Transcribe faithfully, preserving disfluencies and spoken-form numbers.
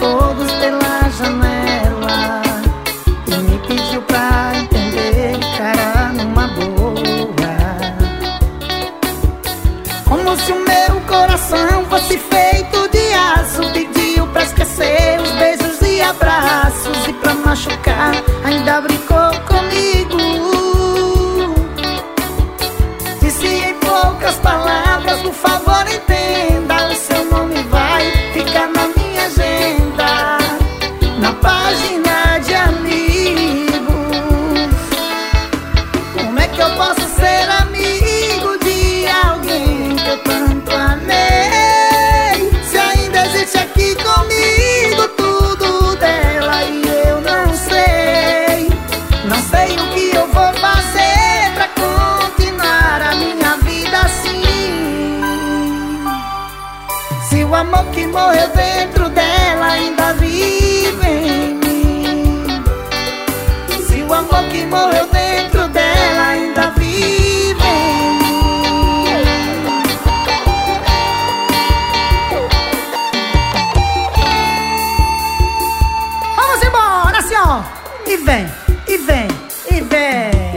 todos pela janela e me pediu pra entender, cara, numa boa. Como se o meu coração fosse feito de aço, pediu pra esquecer os beijos e abraços, e pra machucar ainda brincou comigo. Disse em poucas palavras: por favor entenda, o seu nome vai ficar na minha agenda, na página de amigos. Como é que eu posso ser amigo de alguém que eu tanto amei, se ainda existe aqui comigo tudo dela e eu não sei? Não sei o que eu vou fazer pra continuar a minha vida assim, se o amor que morreu dentro dela ainda vive em mim. Se o amor que morreu dentro dela ainda vive em mim. Vamos embora, assim ó. E vem, e vem, e vem.